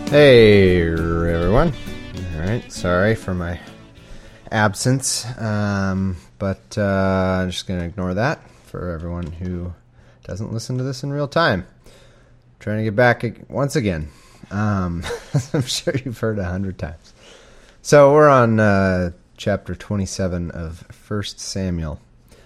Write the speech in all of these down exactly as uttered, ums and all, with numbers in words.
Hey everyone. Alright, sorry for my absence, um, but uh, I'm just going to ignore that for everyone who doesn't listen to this in real time. Trying to get back once again. Um, I'm sure you've heard a hundred times. So we're on uh, chapter twenty-seven of First Samuel.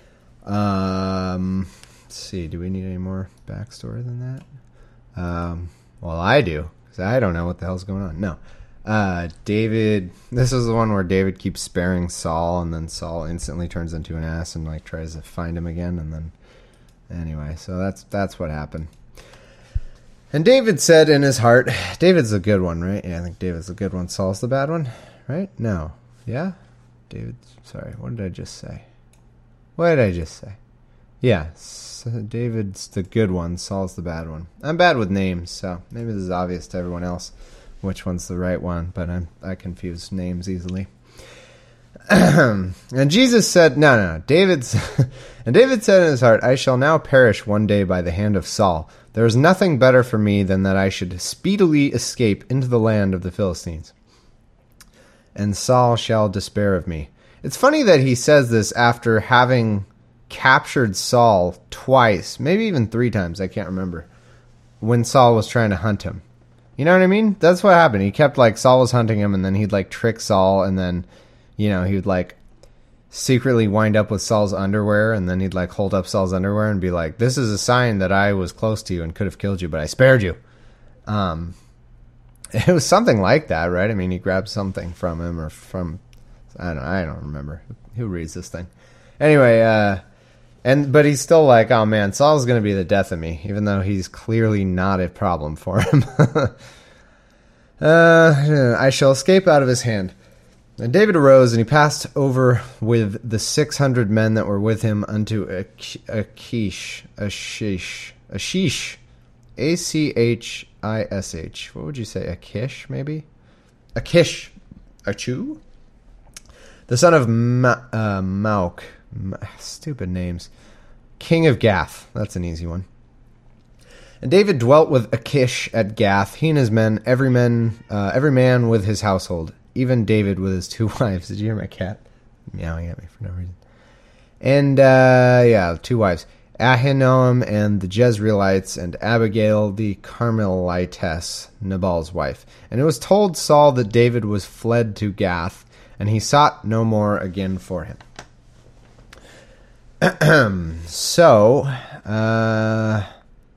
Um, let's see, do we need any more backstory than that? Um, well, I do. I don't know what the hell's going on. No. Uh, David, this is the one where David keeps sparing Saul, and then Saul instantly turns into an ass and like tries to find him again, and then anyway, so that's that's what happened. And David said in his heart, David's the good one, right? Yeah, I think David's the good one. Saul's the bad one, right? No. Yeah? David, sorry, what did I just say? What did I just say? Yeah, so David's the good one, Saul's the bad one. I'm bad with names, so maybe this is obvious to everyone else which one's the right one, but I'm, I confuse names easily. And Jesus said, no, no, no, David's, and David said in his heart, I shall now perish one day by the hand of Saul. There is nothing better for me than that I should speedily escape into the land of the Philistines. And Saul shall despair of me. It's funny that he says this after having captured Saul twice, maybe even three times, I can't remember, when Saul was trying to hunt him. You know what I mean? That's what happened. He kept, like, Saul was hunting him, and then he'd, like, trick Saul, and then, you know, he would, like, secretly wind up with Saul's underwear, and then he'd, like, hold up Saul's underwear and be like, this is a sign that I was close to you and could have killed you, but I spared you. Um, it was something like that, right? I mean, he grabbed something from him, or from, I don't I don't remember. Who reads this thing? Anyway, uh... And but he's still like, oh man, Saul's going to be the death of me, even though he's clearly not a problem for him. uh, I shall escape out of his hand. And David arose, and he passed over with the six hundred men that were with him unto Achish, Achish, Achish, A C H I S H. What would you say, Achish, maybe? Achish, Achu? The son of Ma- uh, Mauk. Stupid names. King of Gath. That's an easy one. And David dwelt with Achish at Gath, he and his men, every man, uh, every man with his household, even David with his two wives. Did you hear my cat meowing at me for no reason? And, uh, yeah, two wives. Ahinoam and the Jezreelites, and Abigail the Carmelitess, Nabal's wife. And it was told Saul that David was fled to Gath, and he sought no more again for him. so, uh,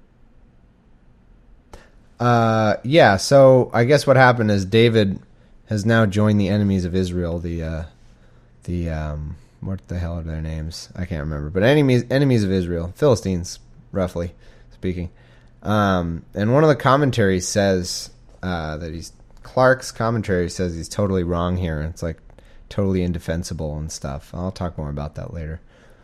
uh, yeah, so I guess what happened is David has now joined the enemies of Israel, the, uh, the, um, what the hell are their names? I can't remember, but enemies, enemies of Israel, Philistines, roughly speaking. Um, and one of the commentaries says, uh, that he's, Clark's commentary says he's totally wrong here. It's like totally indefensible and stuff. I'll talk more about that later.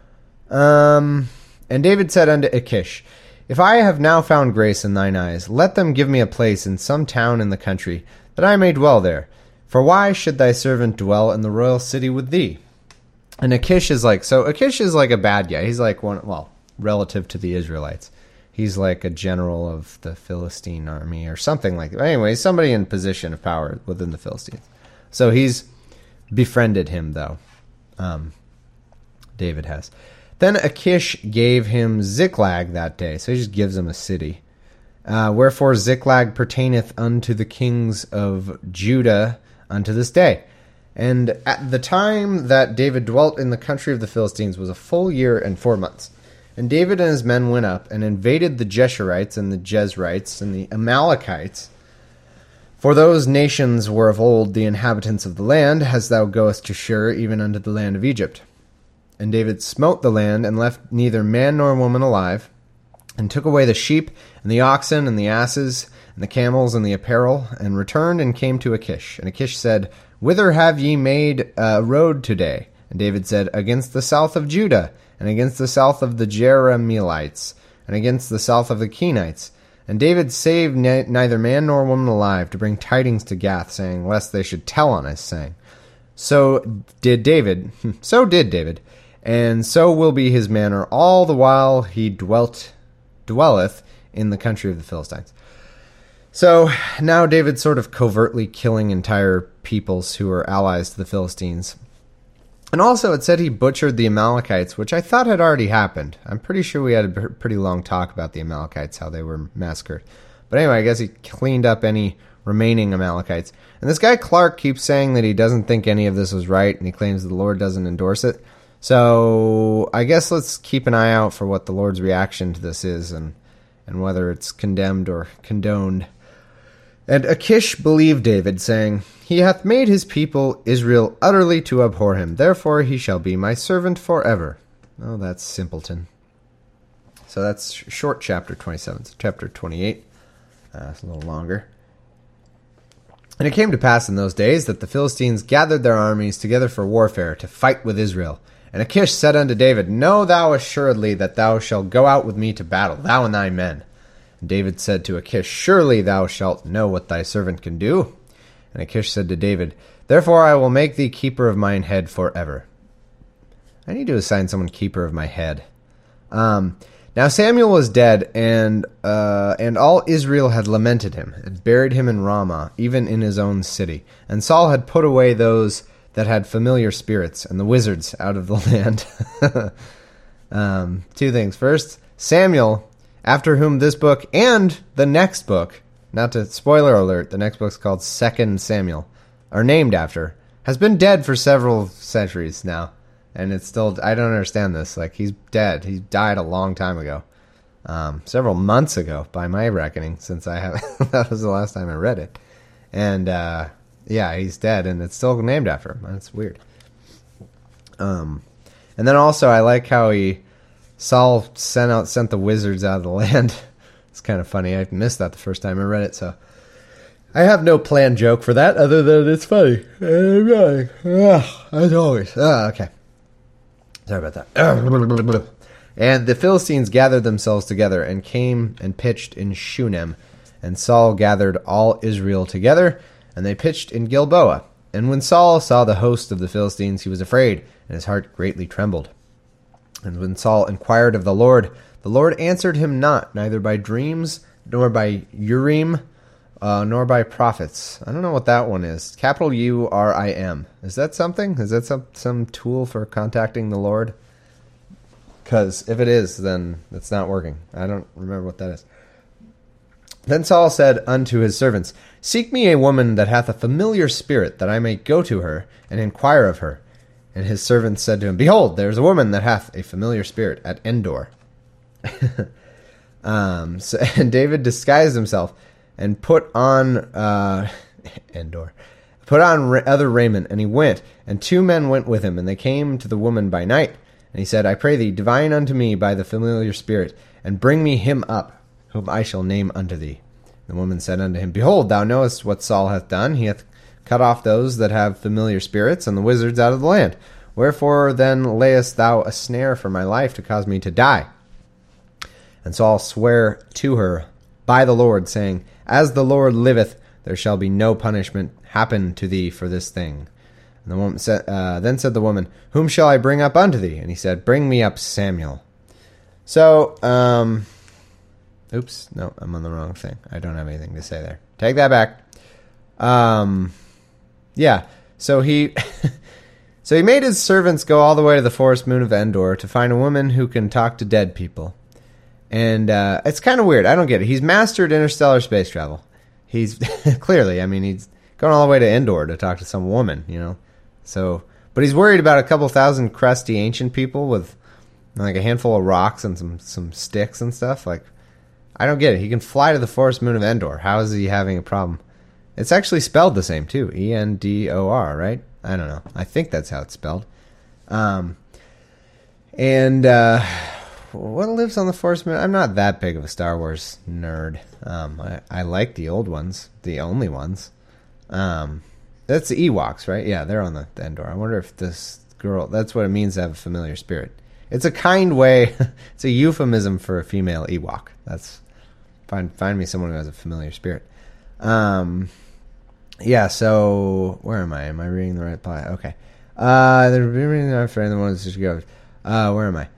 Um, and David said unto Achish, if I have now found grace in thine eyes, let them give me a place in some town in the country, that I may dwell there. For why should thy servant dwell in the royal city with thee? And Achish is like, so Achish is like a bad guy. He's like one, well, relative to the Israelites. He's like a general of the Philistine army or something like that. Anyway, somebody in position of power within the Philistines. So he's befriended him, though. Um, David has. Then Achish gave him Ziklag that day. So he just gives him a city. Uh, Wherefore Ziklag pertaineth unto the kings of Judah unto this day. And at the time that David dwelt in the country of the Philistines was a full year and four months. And David and his men went up and invaded the Jeshurites and the Jezrites and the Amalekites. For those nations were of old the inhabitants of the land, as thou goest to Shur, even unto the land of Egypt. And David smote the land, and left neither man nor woman alive, and took away the sheep, and the oxen, and the asses, and the camels, and the apparel, and returned and came to Achish. And Achish said, Whither have ye made a road today? And David said, Against the south of Judah, and against the south of the Jerahmeelites, and against the south of the Kenites. And David saved ne- neither man nor woman alive, to bring tidings to Gath, saying, lest they should tell on us, saying, So did David, so did David, and so will be his manner all the while he dwelt, dwelleth in the country of the Philistines. So now David's sort of covertly killing entire peoples who are allies to the Philistines. And also it said he butchered the Amalekites, which I thought had already happened. I'm pretty sure we had a pretty long talk about the Amalekites, how they were massacred. But anyway, I guess he cleaned up any remaining Amalekites. And this guy Clark keeps saying that he doesn't think any of this was right, and he claims the Lord doesn't endorse it. So I guess let's keep an eye out for what the Lord's reaction to this is, and, and whether it's condemned or condoned. And Achish believed David, saying, He hath made his people Israel utterly to abhor him. Therefore he shall be my servant forever. Oh, that's simpleton. So that's short chapter twenty-seven. So chapter twenty-eight. Uh, it's a little longer. And it came to pass in those days that the Philistines gathered their armies together for warfare to fight with Israel. And Achish said unto David, Know thou assuredly that thou shalt go out with me to battle, thou and thy men. David said to Achish, Surely thou shalt know what thy servant can do. And Achish said to David, Therefore I will make thee keeper of mine head forever. I need to assign someone keeper of my head. Um, now Samuel was dead, and uh, and all Israel had lamented him, and buried him in Ramah, even in his own city. And Saul had put away those that had familiar spirits, and the wizards out of the land. um, two things. First, Samuel, after whom this book and the next book, not to spoiler alert, the next book's called Second Samuel, are named after, has been dead for several centuries now. And it's still, I don't understand this. Like, he's dead. He died a long time ago. Um, several months ago, by my reckoning, since I have, that was the last time I read it. And, uh, yeah, he's dead, and it's still named after him. That's weird. Um, and then also, I like how he, Saul sent out sent the wizards out of the land. It's kind of funny. I missed that the first time I read it, so I have no planned joke for that other than it's funny. As always. Oh, okay. Sorry about that. And the Philistines gathered themselves together and came and pitched in Shunem. And Saul gathered all Israel together, and they pitched in Gilboa. And when Saul saw the host of the Philistines, he was afraid, and his heart greatly trembled. And when Saul inquired of the Lord, the Lord answered him not, neither by dreams, nor by Urim, uh, nor by prophets. I don't know what that one is. Capital U R I M. Is that something? Is that some, some tool for contacting the Lord? Because if it is, then it's not working. I don't remember what that is. Then Saul said unto his servants, Seek me a woman that hath a familiar spirit, that I may go to her, and inquire of her. And his servants said to him, Behold, there is a woman that hath a familiar spirit at Endor. um, so, and David disguised himself and put on uh, Endor, put on ra- other raiment, and he went. And two men went with him, and they came to the woman by night. And he said, I pray thee, divine unto me by the familiar spirit, and bring me him up, whom I shall name unto thee. The woman said unto him, Behold, thou knowest what Saul hath done. He hath cut off those that have familiar spirits, and the wizards out of the land. Wherefore then layest thou a snare for my life to cause me to die? And Saul sware to her by the Lord, saying, As the Lord liveth, there shall be no punishment happen to thee for this thing. And the woman said, uh, then said the woman, Whom shall I bring up unto thee? And he said, Bring me up Samuel. So, um, oops, no, I'm on the wrong thing. I don't have anything to say there. Take that back. Um, yeah, so he... So he made his servants go all the way to the forest moon of Endor to find a woman who can talk to dead people. And uh, it's kind of weird. I don't get it. He's mastered interstellar space travel. He's clearly, I mean, he's going all the way to Endor to talk to some woman, you know. So, but he's worried about a couple thousand crusty ancient people with like a handful of rocks and some, some sticks and stuff. Like, I don't get it. He can fly to the forest moon of Endor. How is he having a problem? It's actually spelled the same, too. E N D O R, right? I don't know. I think that's how it's spelled. Um, and uh, what lives on the forest moon? I'm not that big of a Star Wars nerd. Um, I, I like the old ones, the only ones. Um, that's the Ewoks, right? Yeah, they're on the, the Endor. I wonder if this girl, that's what it means to have a familiar spirit. It's a kind way, it's a euphemism for a female Ewok. That's, find, find me someone who has a familiar spirit. Um... Yeah, so where am I? Am I reading the right plot? Okay. Uh, the reading the friend the ones that go. Uh, where am I?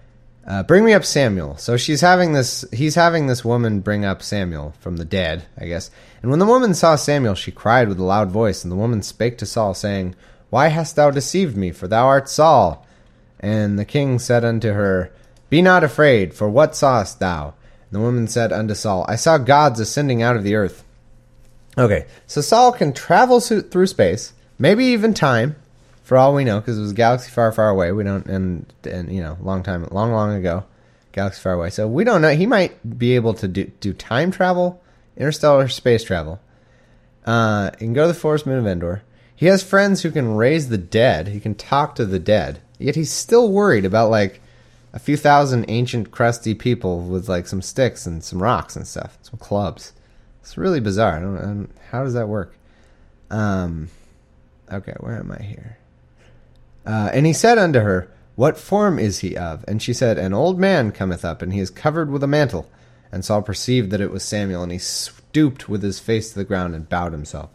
Uh, bring me up Samuel. So she's having this, he's having this woman bring up Samuel from the dead, I guess. And when the woman saw Samuel, she cried with a loud voice. And the woman spake to Saul, saying, Why hast thou deceived me? For thou art Saul. And the king said unto her, Be not afraid, for what sawest thou? And the woman said unto Saul, I saw gods ascending out of the earth. Okay, so Saul can travel through space, maybe even time, for all we know, because it was a galaxy far, far away. We don't, and, and you know, long time, long, long ago, galaxy far away. So we don't know. He might be able to do, do time travel, interstellar space travel. Uh, he can go to the forest moon of Endor. He has friends who can raise the dead. He can talk to the dead. Yet he's still worried about, like, a few thousand ancient, crusty people with, like, some sticks and some rocks and stuff, some clubs. It's really bizarre. I don't, I don't, how does that work? Um, okay, where am I here? Uh, and he said unto her, What form is he of? And she said, An old man cometh up, and he is covered with a mantle. And Saul perceived that it was Samuel, and he stooped with his face to the ground and bowed himself.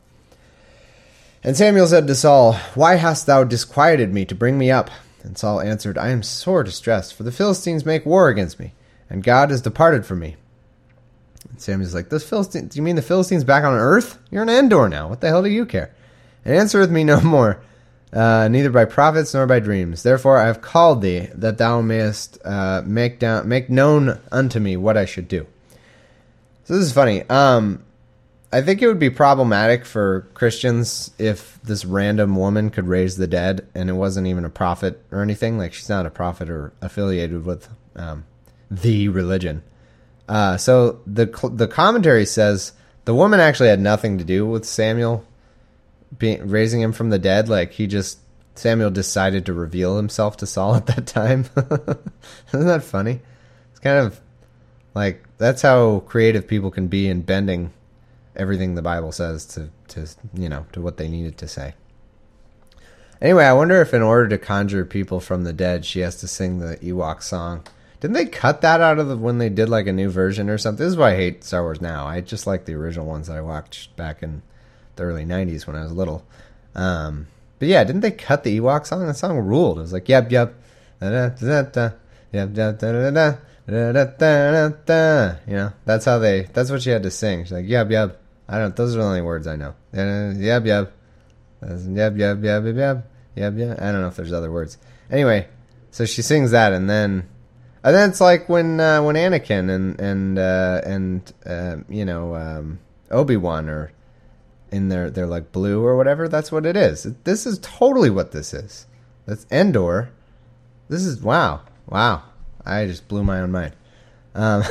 And Samuel said to Saul, Why hast thou disquieted me to bring me up? And Saul answered, I am sore distressed, for the Philistines make war against me, and God is departed from me. And Samuel's like, Those Philistines, do you mean the Philistines back on earth? You're in Endor now. What the hell do you care? And answereth me no more. Uh, neither by prophets nor by dreams. Therefore I have called thee, that thou mayest uh, make down, make known unto me what I should do. So this is funny. Um, I think it would be problematic for Christians if this random woman could raise the dead, and it wasn't even a prophet or anything. Like, she's not a prophet or affiliated with um, the religion. Uh, so the the commentary says the woman actually had nothing to do with Samuel Being, raising him from the dead. Like, he just, Samuel decided to reveal himself to Saul at that time. Isn't that funny? It's kind of like, that's how creative people can be in bending everything the Bible says to, to you know, to what they needed to say. Anyway, I wonder if in order to conjure people from the dead, she has to sing the Ewok song. Didn't they cut that out of the, when they did like a new version or something? This is why I hate Star Wars now. I just like the original ones that I watched back in the early nineties when I was little. Um, but yeah, didn't they cut the Ewok song? That song ruled. It was like, yep, yep, da da da yep, da da da da da da da. You know, that's how they, that's what she had to sing. She's like, yep, yep. I don't, those are the only words I know. Yep, yep. Yep, yep, yep, yep, yep. Yep, yep. I don't know if there's other words. Anyway, so she sings that, and then, and then it's like when, uh, when Anakin and, and, uh, and, uh, you know, um, Obi-Wan are in their, they're like blue or whatever. That's what it is. This is totally what this is. That's Endor. This is, wow. Wow. I just blew my own mind. Um,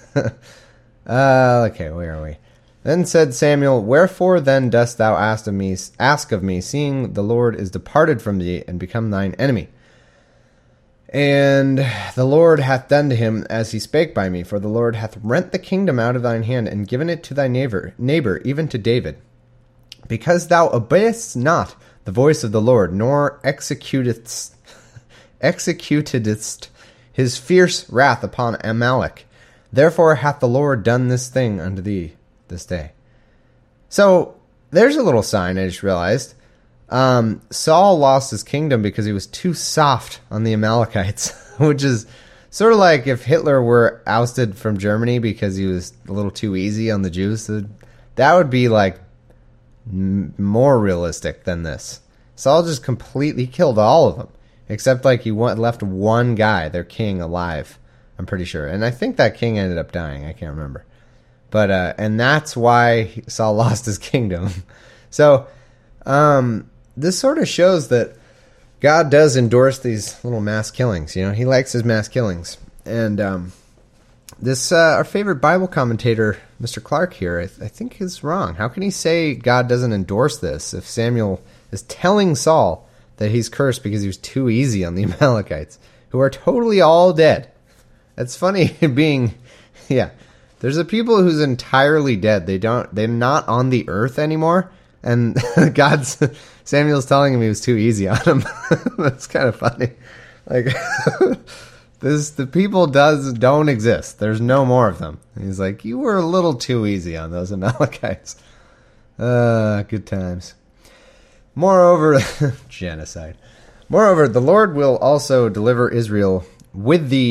uh, okay, where are we? Then said Samuel, Wherefore then dost thou ask of me, ask of me, seeing the Lord is departed from thee and become thine enemy? And the Lord hath done to him as he spake by me, for the Lord hath rent the kingdom out of thine hand and given it to thy neighbor, neighbor, even to David. Because thou obeyest not the voice of the Lord, nor executedst, executedst his fierce wrath upon Amalek. Therefore hath the Lord done this thing unto thee this day. So, there's a little sign I just realized. Um, Saul lost his kingdom because he was too soft on the Amalekites, which is sort of like if Hitler were ousted from Germany because he was a little too easy on the Jews. That would be like m- more realistic than this. Saul just completely killed all of them, except like he went, left one guy, their king, alive, I'm pretty sure. And I think that king ended up dying. I can't remember. But, uh, and that's why Saul lost his kingdom. So, um, this sort of shows that God does endorse these little mass killings. You know, he likes his mass killings. And, um, this, uh, our favorite Bible commentator, Mister Clark here, I, th- I think is wrong. How can he say God doesn't endorse this if Samuel is telling Saul that he's cursed because he was too easy on the Amalekites, who are totally all dead? It's funny being, yeah. There's a people who's entirely dead. They don't, they're not on the earth anymore. And God's, Samuel's telling him he was too easy on him. That's kind of funny. Like, this, the people does, don't exist. There's no more of them. And he's like, you were a little too easy on those Amalekites. Uh, good times. Moreover, genocide. Moreover, the Lord will also deliver Israel with thee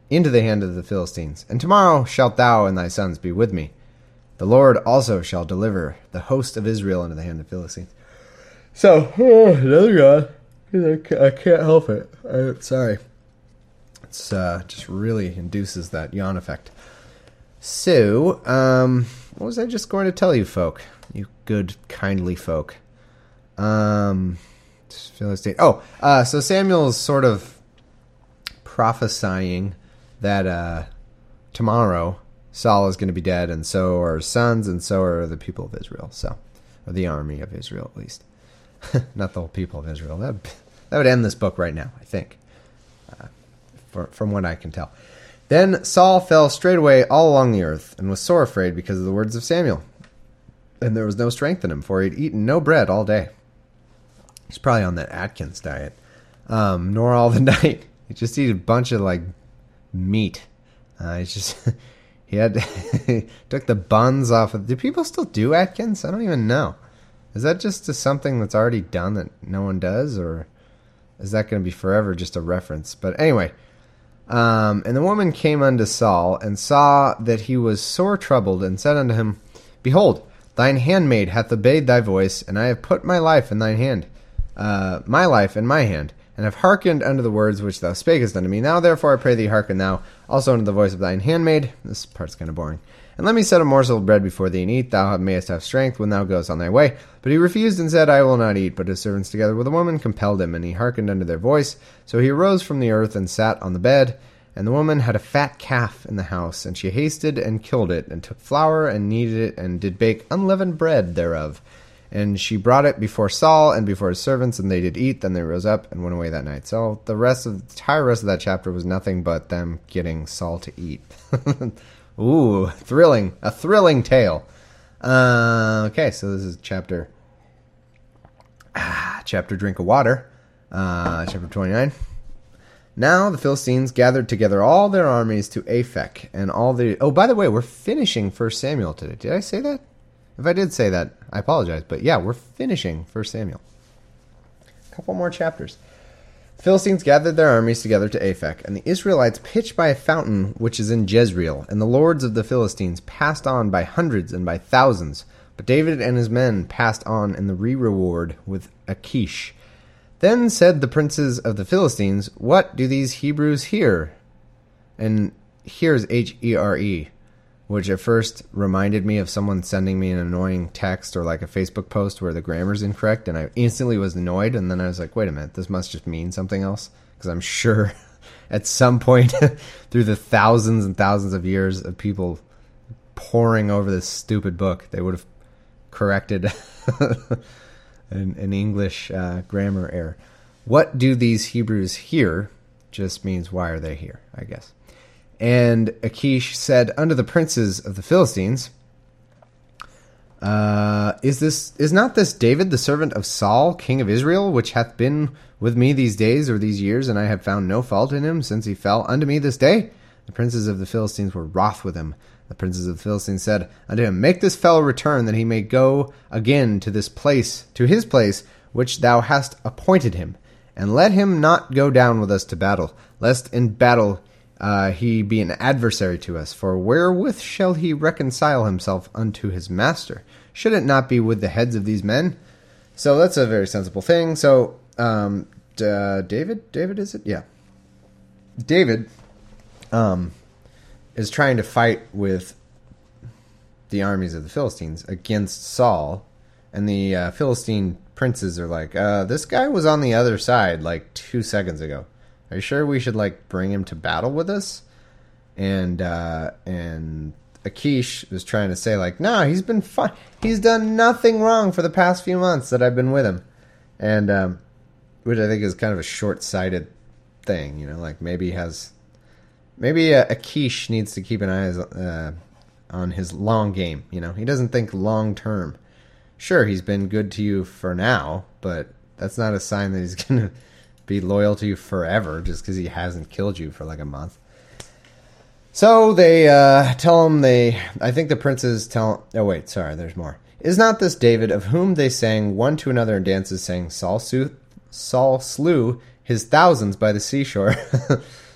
into the hand of the Philistines. And tomorrow shalt thou and thy sons be with me. The Lord also shall deliver the host of Israel into the hand of the Philistines. So, oh, another God. I can't help it. I'm sorry. It's uh, just really induces that yawn effect. So, um, what was I just going to tell you, folk? You good, kindly folk. Um, Philistine. Oh, uh, so Samuel's sort of prophesying that uh, tomorrow Saul is going to be dead, and so are his sons, and so are the people of Israel. So, or the army of Israel, at least. Not the whole people of Israel. That that would end this book right now, I think, uh, for, from what I can tell. Then Saul fell straightway all along the earth, and was sore afraid because of the words of Samuel. And there was no strength in him, for he had eaten no bread all day. He's probably on that Atkins diet, um, nor all the night. He just eat a bunch of like meat. Uh, he's just he had he took the buns off of. Do people still do Atkins? I don't even know. Is that just a, something that's already done that no one does, or is that going to be forever just a reference? But anyway, um, and the woman came unto Saul, and saw that he was sore troubled, and said unto him, Behold, thine handmaid hath obeyed thy voice, and I have put my life in thine hand, uh, my life in my hand, and have hearkened unto the words which thou spakest unto me. Now therefore I pray thee, hearken thou also unto the voice of thine handmaid. This part's kind of boring. And let me set a morsel of bread before thee, and eat. Thou mayest have strength when thou goest on thy way. But he refused and said, I will not eat. But his servants together with the woman compelled him, and he hearkened unto their voice. So he arose from the earth and sat on the bed. And the woman had a fat calf in the house, and she hasted and killed it, and took flour and kneaded it, and did bake unleavened bread thereof. And she brought it before Saul and before his servants, and they did eat. Then they rose up and went away that night. So the rest of the entire rest of that chapter was nothing but them getting Saul to eat. Ooh, thrilling. A thrilling tale. Uh, okay, so this is chapter... Ah, chapter Drink of Water. Uh, chapter twenty-nine. Now the Philistines gathered together all their armies to Aphek, and all the... Oh, by the way, we're finishing First Samuel today. Did I say that? If I did say that, I apologize. But yeah, we're finishing First Samuel. A couple more chapters. The Philistines gathered their armies together to Aphek, and the Israelites pitched by a fountain which is in Jezreel, and the lords of the Philistines passed on by hundreds and by thousands. But David and his men passed on in the re-reward with Achish. Then said the princes of the Philistines, What do these Hebrews hear? And here's H E R E, which at first reminded me of someone sending me an annoying text or like a Facebook post where the grammar's incorrect, and I instantly was annoyed, and then I was like, wait a minute, this must just mean something else, because I'm sure at some point through the thousands and thousands of years of people poring over this stupid book, they would have corrected an, an English uh, grammar error. What do these Hebrews hear just means why are they here, I guess. And Achish said unto the princes of the Philistines, uh, Is this is not this David the servant of Saul, king of Israel, which hath been with me these days or these years, and I have found no fault in him since he fell unto me this day? The princes of the Philistines were wroth with him. The princes of the Philistines said unto him, Make this fellow return, that he may go again to this place, to his place, which thou hast appointed him, and let him not go down with us to battle, lest in battle Uh, he be an adversary to us, for wherewith shall he reconcile himself unto his master? Should it not be with the heads of these men? So that's a very sensible thing. So, um, uh, David, David, is it? Yeah. David, um, is trying to fight with the armies of the Philistines against Saul, and the uh, Philistine princes are like, uh, this guy was on the other side like two seconds ago. Are you sure we should, like, bring him to battle with us? And, uh, and Achish was trying to say, like, no, he's been fine. He's done nothing wrong for the past few months that I've been with him. And, um, which I think is kind of a short-sighted thing, you know, like, maybe he has, maybe uh, Achish needs to keep an eye uh, on his long game, you know? He doesn't think long-term. Sure, he's been good to you for now, but that's not a sign that he's going to be loyal to you forever just because he hasn't killed you for like a month. So they uh, tell him they... I think the princes tell... Oh, wait, sorry, there's more. Is not this David, of whom they sang one to another in dances, saying, Saul, su- Saul slew his thousands by the seashore.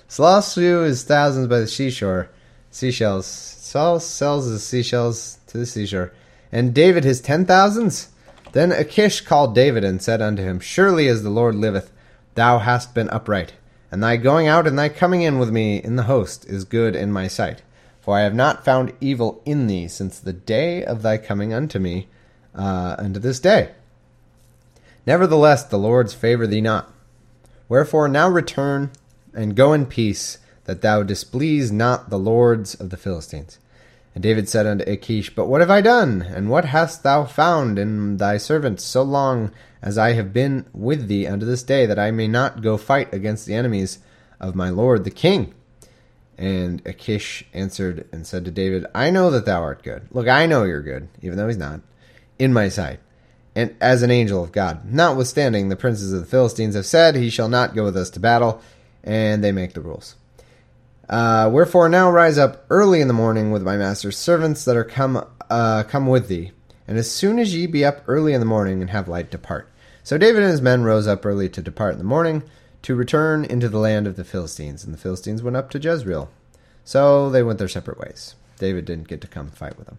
Saul slew his thousands by the seashore, seashells. Saul sells his seashells to the seashore, and David his ten thousands. Then Achish called David and said unto him, Surely as the Lord liveth, thou hast been upright, and thy going out and thy coming in with me in the host is good in my sight. For I have not found evil in thee since the day of thy coming unto me, uh, unto this day. Nevertheless, the Lord's favour thee not. Wherefore now return and go in peace, that thou displease not the lords of the Philistines. And David said unto Achish, But what have I done? And what hast thou found in thy servant so long as I have been with thee unto this day, that I may not go fight against the enemies of my lord the king? And Achish answered and said to David, I know that thou art good. Look, I know you're good, even though he's not, in my sight, and as an angel of God. Notwithstanding, the princes of the Philistines have said, He shall not go with us to battle, and they make the rules. Uh, wherefore now rise up early in the morning with my master's servants that are come uh, come with thee, and as soon as ye be up early in the morning and have light, depart. So David and his men rose up early to depart in the morning, to return into the land of the Philistines. And the Philistines went up to Jezreel. So they went their separate ways. David didn't get to come fight with them.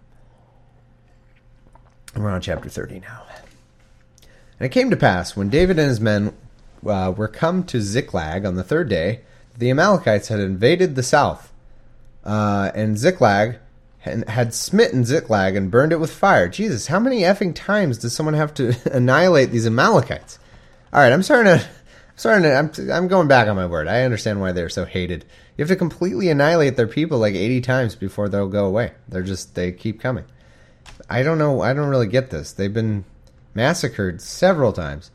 We're on chapter thirty now. And it came to pass, when David and his men uh, were come to Ziklag on the third day, that the Amalekites had invaded the south. Uh, and Ziklag had smitten Ziklag and burned it with fire. Jesus, how many effing times does someone have to annihilate these Amalekites? All right, I'm starting to... Sorry, I'm I'm going back on my word. I understand why they're so hated. You have to completely annihilate their people like eighty times before they'll go away. They're just, they keep coming. I don't know, I don't really get this. They've been massacred several times.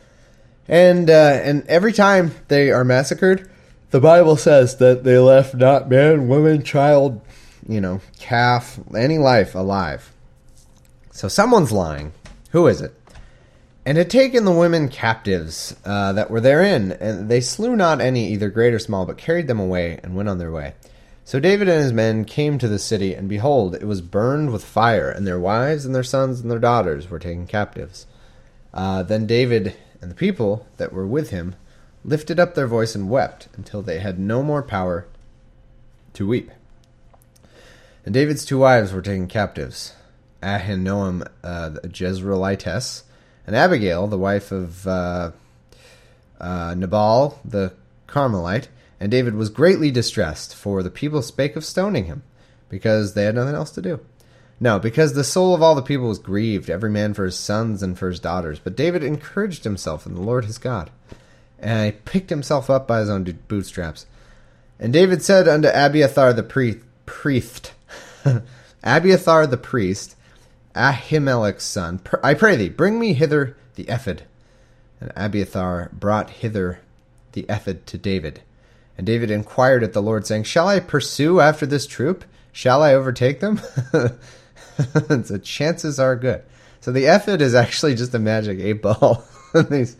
And uh, and every time they are massacred, the Bible says that they left not man, woman, child, you know, calf, any life alive. So someone's lying. Who is it? And had taken the women captives uh, that were therein, and they slew not any, either great or small, but carried them away, and went on their way. So David and his men came to the city, and behold, it was burned with fire, and their wives and their sons and their daughters were taken captives. Uh, then David and the people that were with him lifted up their voice and wept, until they had no more power to weep. And David's two wives were taken captives, Ahinoam uh, the Jezreelitess, and Abigail, the wife of uh, uh, Nabal the Carmelite. And David was greatly distressed, for the people spake of stoning him, because they had nothing else to do. No, because the soul of all the people was grieved, every man for his sons and for his daughters. But David encouraged himself in the Lord his God, and he picked himself up by his own bootstraps. And David said unto Abiathar the priest, priest Abiathar the priest, Ahimelech's son, I pray thee, bring me hither the ephod. And Abiathar brought hither the ephod to David. And David inquired at the Lord, saying, Shall I pursue after this troop? Shall I overtake them? The chances are good. So the ephod is actually just a magic eight ball. These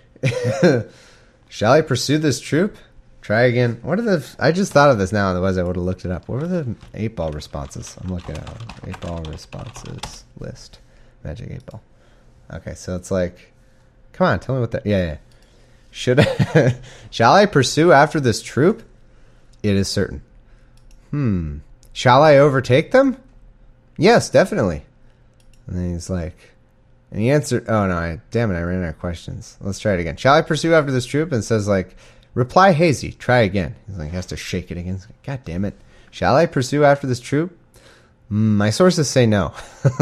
Shall I pursue this troop? Try again. What are the... I just thought of this now, otherwise I would have looked it up. What are the eight ball responses? I'm looking at eight ball responses list. Magic eight ball. Okay, so it's like... Come on, tell me what that... Yeah, yeah. Should I... Shall I pursue after this troop? It is certain. Hmm. Shall I overtake them? Yes, definitely. And then he's like... And he answered... Oh, no, I, damn it, I ran out of questions. Let's try it again. Shall I pursue after this troop? And it says, like... Reply hazy. Try again. He's like, he has to shake it again. He's like, God damn it. Shall I pursue after this troop? Mm, my sources say no.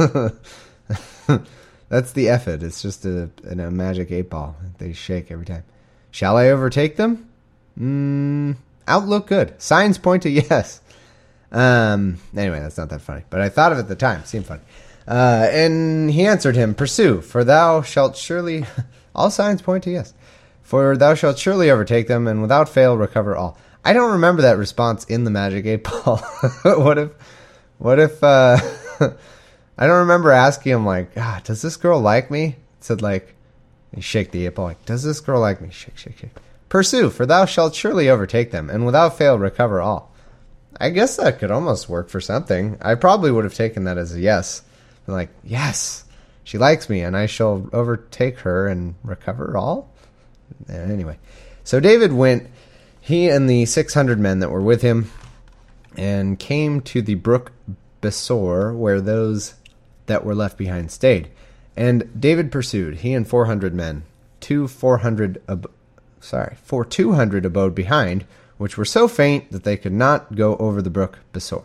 That's the ephod. It's just a, a magic eight ball. They shake every time. Shall I overtake them? Mm, outlook good. Signs point to yes. Um. Anyway, that's not that funny. But I thought of it at the time. It seemed funny. Uh, and he answered him, Pursue, for thou shalt surely... All signs point to yes. For thou shalt surely overtake them, and without fail recover all. I don't remember that response in the magic eight ball. What if, what if, uh, I don't remember asking him, like, ah, does this girl like me? It said, like, you shake the eight ball, like, does this girl like me? Shake, shake, shake. Pursue, for thou shalt surely overtake them, and without fail recover all. I guess that could almost work for something. I probably would have taken that as a yes. Been like, yes, she likes me, and I shall overtake her and recover all. Anyway, so David went he and the six hundred men that were with him, and came to the brook Besor, where those that were left behind stayed. And David pursued, he and four hundred men, two four hundred, ab- sorry, four two hundred abode behind, which were so faint that they could not go over the brook Besor.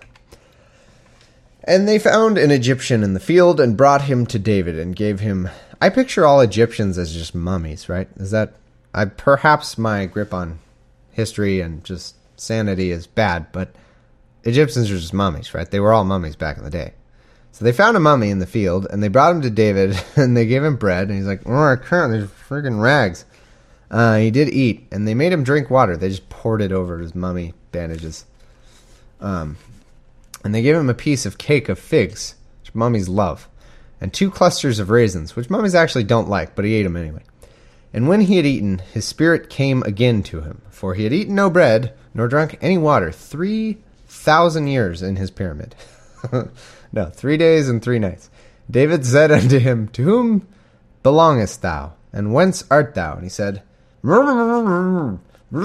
And they found an Egyptian in the field and brought him to David and gave him... I picture all Egyptians as just mummies, right? Is that... I perhaps my grip on history and just sanity is bad, but Egyptians are just mummies, right? They were all mummies back in the day. So they found a mummy in the field, and they brought him to David, and they gave him bread, and he's like, oh, I can't, there's friggin' rags. Uh, he did eat, and they made him drink water. They just poured it over his mummy bandages. Um... And they gave him a piece of cake of figs, which mummies love, and two clusters of raisins, which mummies actually don't like, but he ate them anyway. And when he had eaten, his spirit came again to him, for he had eaten no bread, nor drunk any water, three thousand years in his pyramid. No, three days and three nights. David said unto him, to whom belongest thou, and whence art thou? And he said, and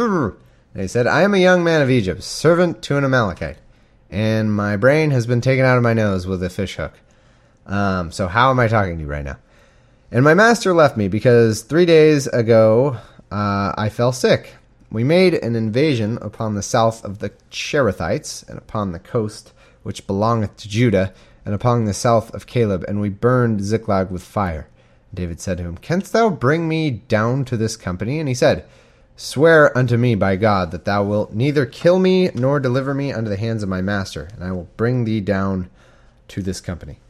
he said, I am a young man of Egypt, servant to an Amalekite. And my brain has been taken out of my nose with a fish hook. Um, so how am I talking to you right now? And my master left me because three days ago uh, I fell sick. We made an invasion upon the south of the Cherethites, and upon the coast which belongeth to Judah, and upon the south of Caleb, and we burned Ziklag with fire. David said to him, Canst thou bring me down to this company? And he said, Swear unto me by God that thou wilt neither kill me nor deliver me unto the hands of my master, and I will bring thee down to this company.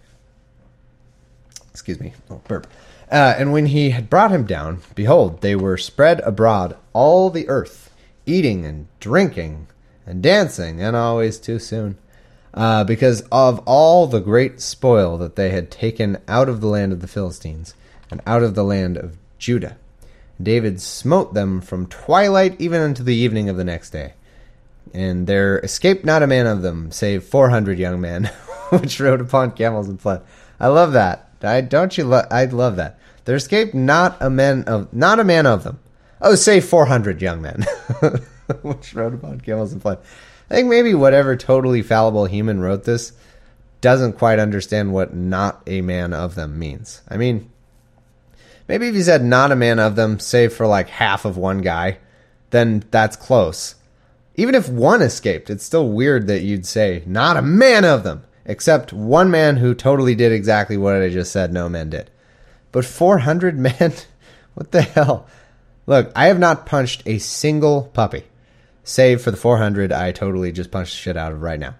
Excuse me. Oh, burp. Uh, and when he had brought him down, behold, they were spread abroad all the earth, eating and drinking and dancing, and always too soon, uh, because of all the great spoil that they had taken out of the land of the Philistines and out of the land of Judah. David smote them from twilight even unto the evening of the next day. And there escaped not a man of them, save four hundred young men, which rode upon camels and fled. I love that. I don't you? Lo- I love that. There escaped not a man of not a man of them. Oh, say four hundred young men, which rode upon camels and fled. I think maybe whatever totally fallible human wrote this doesn't quite understand what "not a man of them" means. I mean. Maybe if you said not a man of them, save for like half of one guy, then that's close. Even if one escaped, it's still weird that you'd say not a man of them, except one man who totally did exactly what I just said no men did. But four hundred men? What the hell? Look, I have not punched a single puppy, save for the four hundred I totally just punched the shit out of right now.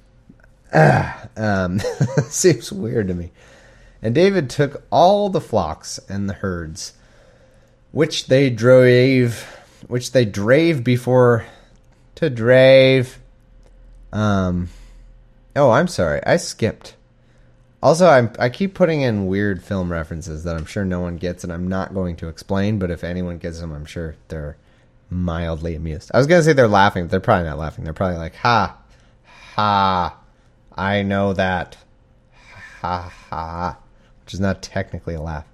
Ah, um, seems weird to me. And David took all the flocks and the herds, which they drave, which they drave before, to drave. Um, oh, I'm sorry, I skipped. Also, I'm, I keep putting in weird film references that I'm sure no one gets, and I'm not going to explain, but if anyone gets them, I'm sure they're mildly amused. I was going to say they're laughing, but they're probably not laughing. They're probably like, ha, ha, I know that, ha, ha. Which is not technically a laugh.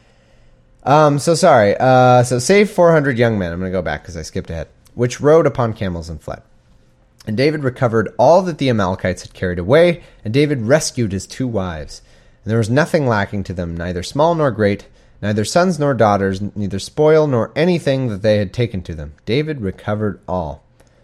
Um, so sorry. Uh, so save four hundred young men. I'm going to go back because I skipped ahead. Which rode upon camels and fled. And David recovered all that the Amalekites had carried away, and David rescued his two wives. And there was nothing lacking to them, neither small nor great, neither sons nor daughters, neither spoil nor anything that they had taken to them. David recovered all.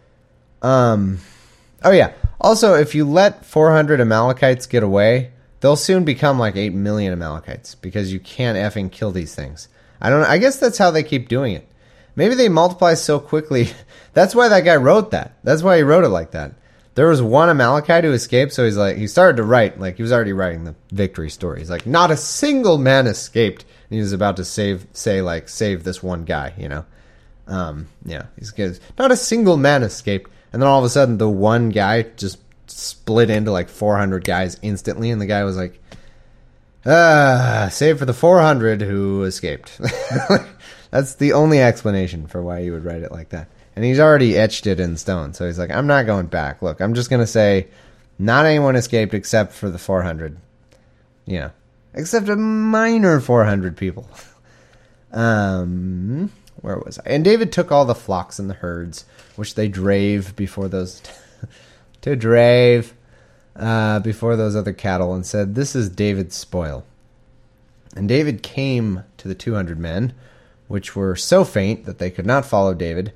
Um, oh yeah. Also, if you let four hundred Amalekites get away, they'll soon become like eight million Amalekites because you can't effing kill these things. I don't know. I guess that's how they keep doing it. Maybe they multiply so quickly. That's why that guy wrote that. That's why he wrote it like that. There was one Amalekite who escaped, so he's like, he started to write, like he was already writing the victory story. He's like, not a single man escaped. And he was about to save, say like, save this one guy, you know? Um, yeah, he's good. Not a single man escaped. And then all of a sudden, the one guy just split into like four hundred guys instantly, and the guy was like, ah, save for the four hundred who escaped. That's the only explanation for why you would write it like that. And he's already etched it in stone, so he's like, I'm not going back. Look, I'm just going to say, not anyone escaped except for the four hundred. Yeah. Except a minor four hundred people. um, where was I? And David took all the flocks and the herds, which they drave before those, to drave uh, before those other cattle, and said, "This is David's spoil." And David came to the two hundred men, which were so faint that they could not follow David,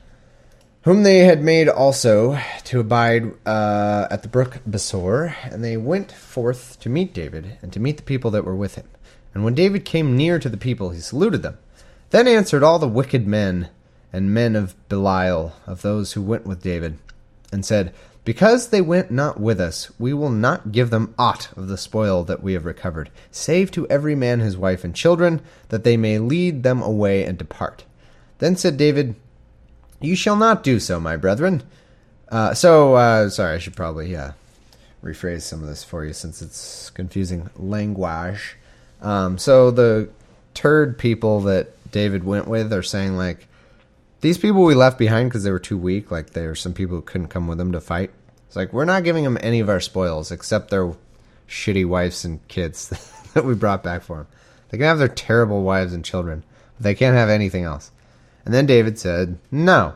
whom they had made also to abide uh, at the brook Besor. And they went forth to meet David, and to meet the people that were with him. And when David came near to the people, he saluted them. Then answered all the wicked men and men of Belial, of those who went with David, and said, "Because they went not with us, we will not give them aught of the spoil that we have recovered, save to every man his wife and children, that they may lead them away and depart." Then said David, "You shall not do so, my brethren." Uh, so, uh, sorry, I should probably uh, rephrase some of this for you, since it's confusing language. Um, so the turd people that David went with are saying, like, these people we left behind because they were too weak, like there were some people who couldn't come with them to fight. It's like, we're not giving them any of our spoils except their shitty wives and kids that we brought back for them. They can have their terrible wives and children, but they can't have anything else. And then David said, "No."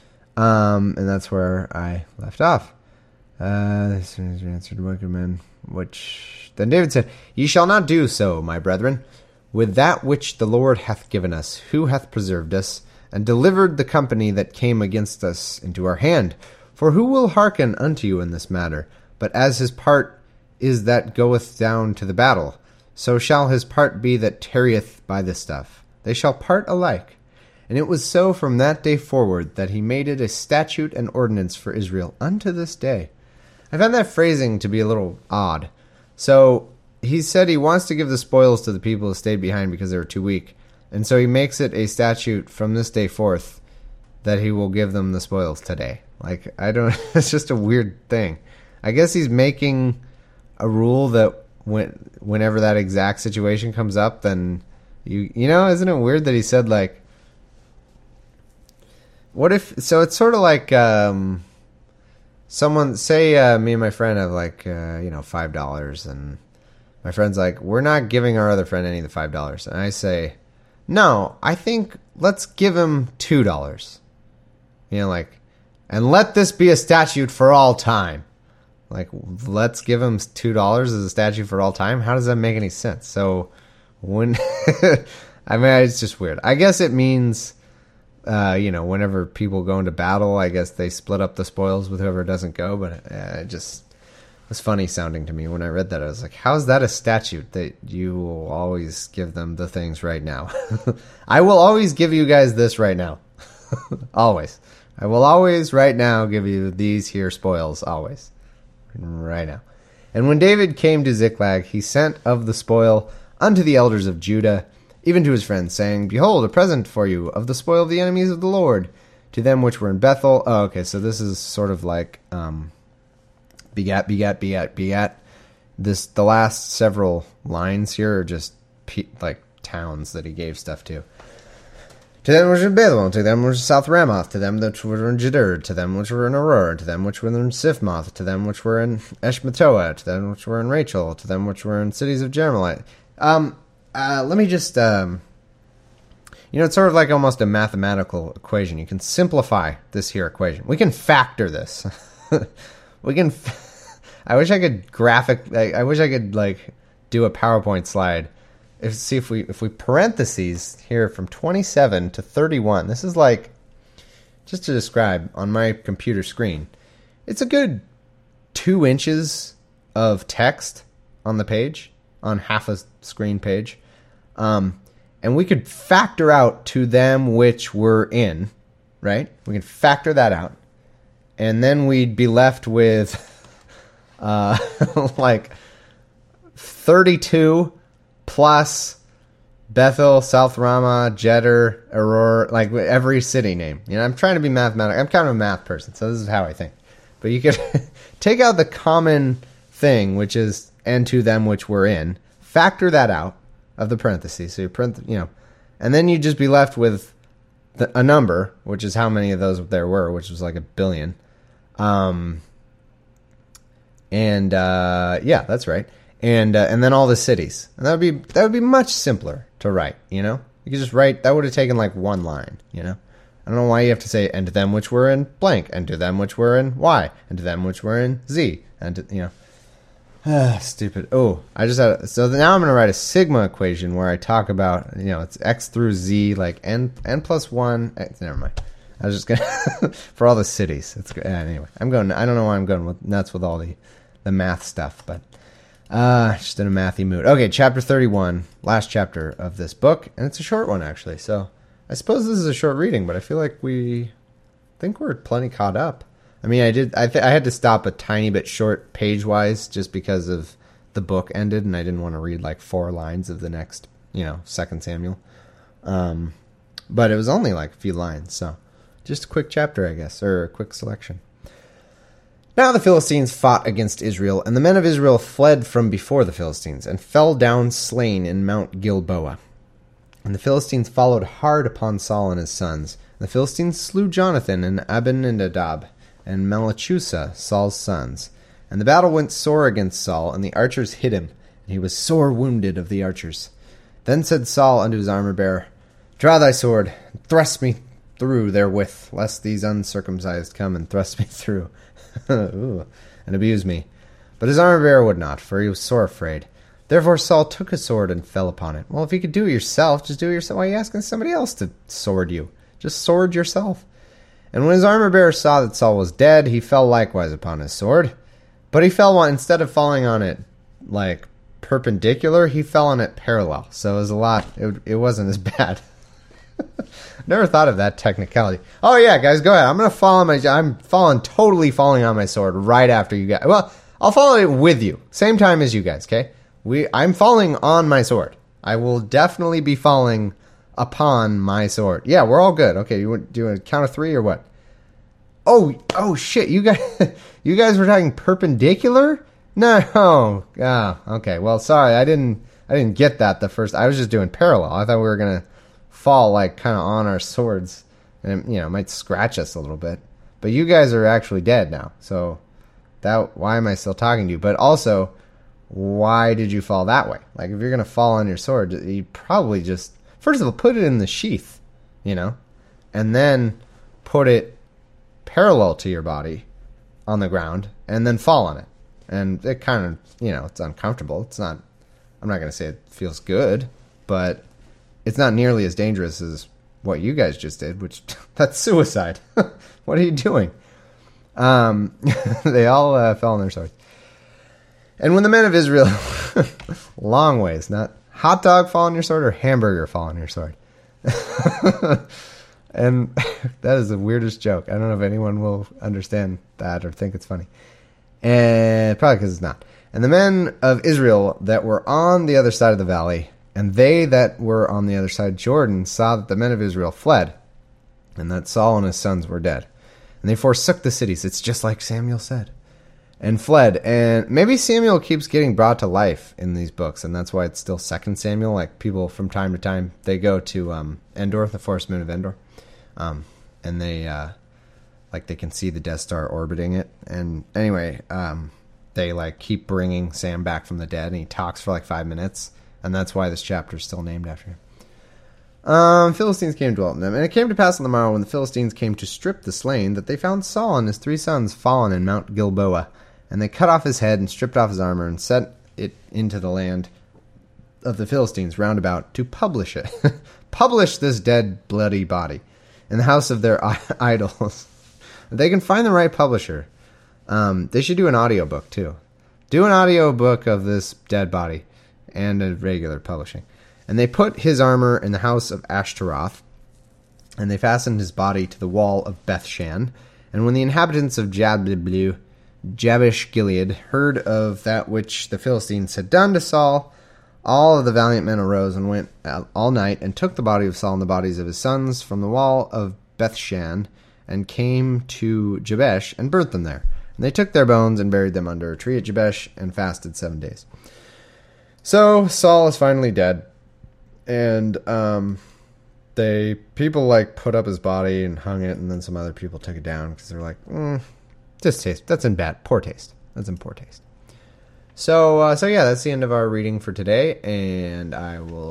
Um, and that's where I left off. Uh, this answered wicked men, which... Then David said, "Ye shall not do so, my brethren, with that which the Lord hath given us, who hath preserved us, and delivered the company that came against us into our hand. For who will hearken unto you in this matter? But as his part is that goeth down to the battle, so shall his part be that tarrieth by the stuff. They shall part alike." And it was so from that day forward that he made it a statute and ordinance for Israel unto this day. I found that phrasing to be a little odd. So he said he wants to give the spoils to the people who stayed behind because they were too weak. And so he makes it a statute from this day forth that he will give them the spoils today. Like, I don't... It's just a weird thing. I guess he's making a rule that when whenever that exact situation comes up, then... You you know, isn't it weird that he said, like... What if... So it's sort of like... Um, someone... Say uh, me and my friend have, like, uh, you know, five dollars, and my friend's like, "We're not giving our other friend any of the five dollars. And I say... "No, I think let's give him two dollars. You know, like, and let this be a statute for all time." Like, let's give him two dollars as a statute for all time? How does that make any sense? So, when... I mean, it's just weird. I guess it means, uh, you know, whenever people go into battle, I guess they split up the spoils with whoever doesn't go, but uh, it just... was funny sounding to me when I read that. I was like, how's that a statute that you will always give them the things right now? I will always give you guys this right now. Always. I will always right now give you these here spoils. Always. Right now. And when David came to Ziklag, he sent of the spoil unto the elders of Judah, even to his friends, saying, "Behold, a present for you of the spoil of the enemies of the Lord, to them which were in Bethel." Oh, okay, so this is sort of like... um Begat, begat, begat, begat. This, the last several lines here are just pe- like towns that he gave stuff to. To them which were in Bethel, to them which were in South Ramoth, to them which were in Jeder, to them which were in Aurora, to them which were in Siphmoth, to them which were in Eshmatoah, to them which were in Rachel, to them which were in cities of Jermelite. Um, uh, let me just, um, you know, it's sort of like almost a mathematical equation. You can simplify this here equation. We can factor this. we can... F- I wish I could graphic. I, I wish I could like do a PowerPoint slide. If see if we if we parentheses here from twenty-seven to thirty-one. This is like, just to describe on my computer screen. It's a good two inches of text on the page, on half a screen page, um, and we could factor out to them which were in, right? We can factor that out, and then we'd be left with. Uh, like thirty-two plus Bethel, South Ramah, Jeder, Aurora, like every city name. You know, I'm trying to be mathematical. I'm kind of a math person, so this is how I think. But you could take out the common thing, which is "and to them which were in," factor that out of the parentheses. So you print, you know, and then you'd just be left with the, a number, which is how many of those there were, which was like a billion. Um. And uh, yeah, that's right. And uh, and then all the cities, and that would be that would be much simpler to write. You know, You could just write, that would have taken like one line, you know? I don't know why you have to say, and to them which were in blank, and to them which were in Y, and to them which were in Z, and to, you know. Ah, stupid. Oh, I just had, so now I'm going to write a sigma equation where I talk about, you know, it's X through Z, like N, N plus one, X, never mind. I was just going to, for all the cities. It's good. Anyway, I'm going, I don't know why I'm going with, nuts with all the, the math stuff, but, uh, just in a mathy mood. Okay, chapter thirty-one, last chapter of this book, and it's a short one, actually, so I suppose this is a short reading, but I feel like we think we're plenty caught up. I mean, I did. I th- I had to stop a tiny bit short page-wise just because of the book ended, and I didn't want to read like four lines of the next, you know, Second Samuel. Um, but it was only like a few lines, so just a quick chapter, I guess, or a quick selection. Now the Philistines fought against Israel, and the men of Israel fled from before the Philistines, and fell down slain in Mount Gilboa. And the Philistines followed hard upon Saul and his sons. And the Philistines slew Jonathan and Abinadab and Malachusa, Saul's sons. And the battle went sore against Saul, and the archers hit him, and he was sore wounded of the archers. Then said Saul unto his armor-bearer, Draw thy sword, and thrust me through therewith, lest these uncircumcised come and thrust me through, Ooh, and abuse me. But his armor-bearer would not, for he was sore afraid. Therefore Saul took a sword and fell upon it. Well, if you could do it yourself, just do it yourself. Why are you asking somebody else to sword you? Just sword yourself. And when his armor-bearer saw that Saul was dead, he fell likewise upon his sword. But he fell on, instead of falling on it, like, perpendicular, he fell on it parallel. So it was a lot, it, it wasn't as bad. Never thought of that technicality. Oh yeah, guys, go ahead. I'm going to fall on my, I'm falling, totally falling on my sword right after you guys. Well, I'll follow it with you. Same time as you guys, okay? We, I'm falling on my sword. I will definitely be falling upon my sword. Yeah, we're all good. Okay, you want do a count of three or what? Oh, oh shit! You guys, you guys were talking perpendicular? No. Ah, okay. Well, sorry, I didn't, I didn't get that the first. I was just doing parallel. I thought we were gonna fall like kind of on our swords, and it, you know, it might scratch us a little bit. But you guys are actually dead now, so that why am I still talking to you? But also, why did you fall that way? Like, if you're going to fall on your sword, you probably just, first of all, put it in the sheath, you know, and then put it parallel to your body on the ground, and then fall on it. And it kind of, you know, it's uncomfortable. It's not, I'm not going to say it feels good, but it's not nearly as dangerous as what you guys just did, which, that's suicide. What are you doing? Um, they all uh, fell on their swords. And when the men of Israel, long ways, not hot dog fall on your sword or hamburger fall on your sword. And that is the weirdest joke. I don't know if anyone will understand that or think it's funny. And probably because it's not. And the men of Israel that were on the other side of the valley, and they that were on the other side of Jordan, saw that the men of Israel fled, and that Saul and his sons were dead. And they forsook the cities. It's just like Samuel said. And fled. And maybe Samuel keeps getting brought to life in these books, and that's why it's still Second Samuel. Like, people from time to time, they go to um, Endor, the forest moon of Endor, um, and they uh, like they can see the Death Star orbiting it. And anyway, um, they like keep bringing Sam back from the dead, and he talks for like five minutes, and that's why this chapter is still named after him. Um, Philistines came to dwell in them, and it came to pass on the morrow when the Philistines came to strip the slain that they found Saul and his three sons fallen in Mount Gilboa. And they cut off his head and stripped off his armor and set it into the land of the Philistines round about to publish it. Publish this dead, bloody body in the house of their idols. If they can find the right publisher, um, they should do an audiobook too. Do an audiobook of this dead body and a regular publishing. And they put his armor in the house of Ashtaroth, and they fastened his body to the wall of Bethshan. And when the inhabitants of Jabnebleu, Jabesh Gilead heard of that which the Philistines had done to Saul, all of the valiant men arose and went all night and took the body of Saul and the bodies of his sons from the wall of Bethshan and came to Jabesh and burnt them there. And they took their bones and buried them under a tree at Jabesh and fasted seven days. So Saul is finally dead, and um, they people like put up his body and hung it, and then some other people took it down because they're like, mm, this taste that's in bad poor taste. That's in poor taste. So uh, so yeah, that's the end of our reading for today, and I will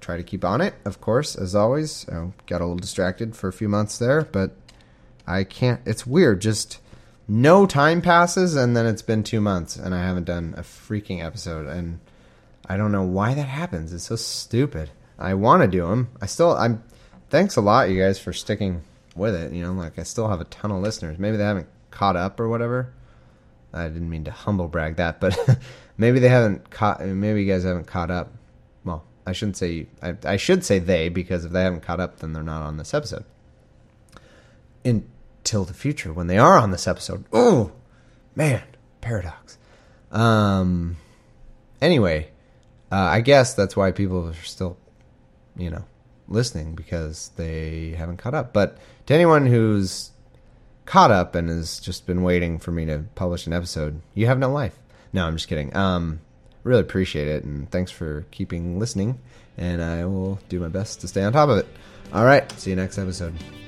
try to keep on it, of course, as always. I got a little distracted for a few months there, but I can't. It's weird. Just no time passes, and then it's been two months, and I haven't done a freaking episode, and I don't know why that happens. It's so stupid. I want to do them. I still. I'm. Thanks a lot, you guys, for sticking with it. You know, like I still have a ton of listeners. Maybe they haven't caught up or whatever. I didn't mean to humble brag that, but maybe they haven't caught. Maybe you guys haven't caught up. Well, I shouldn't say. I, I should say they, because if they haven't caught up, then they're not on this episode. Until the future, when they are on this episode. Oh, man, paradox. Um. Anyway, uh, I guess that's why people are still, you know, listening, because they haven't caught up. But to anyone who's caught up and has just been waiting for me to publish an episode, you have no life. No, I'm just kidding. Um, really appreciate it, and thanks for keeping listening, and I will do my best to stay on top of it. All right, see you next episode.